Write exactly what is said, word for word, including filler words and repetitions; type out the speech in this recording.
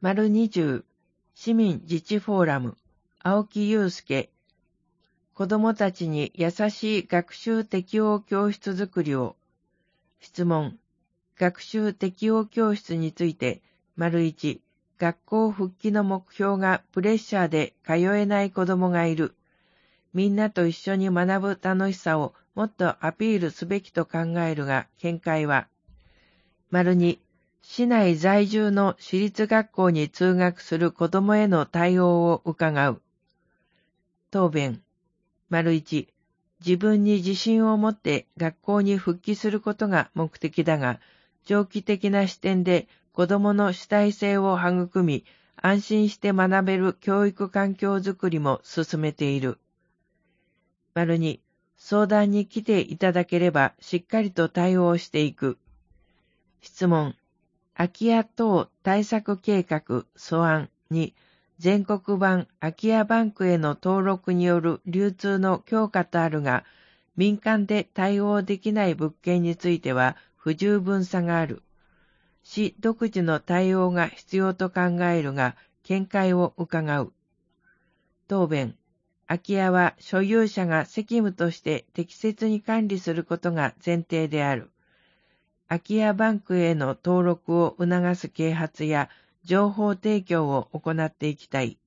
丸にじゅう市民自治フォーラム青木祐介子どもたちに優しい学習適応教室づくりを質問学習適応教室について丸いち学校復帰の目標がプレッシャーで通えない子どもがいるみんなと一緒に学ぶ楽しさをもっとアピールすべきと考えるが見解は丸に市内在住の私立学校に通学する子どもへの対応を伺う。答弁。丸いち、自分に自信を持って学校に復帰することが目的だが、長期的な視点で子どもの主体性を育み、安心して学べる教育環境づくりも進めている。丸に、相談に来ていただければしっかりと対応していく。質問。空き家等対策計画素案に全国版空き家バンクへの登録による流通の強化とあるが、民間で対応できない物件については不十分さがある。市独自の対応が必要と考えるが、見解を伺う。答弁。空き家は所有者が責務として適切に管理することが前提である。空き家バンクへの登録を促す啓発や情報提供を行っていきたい。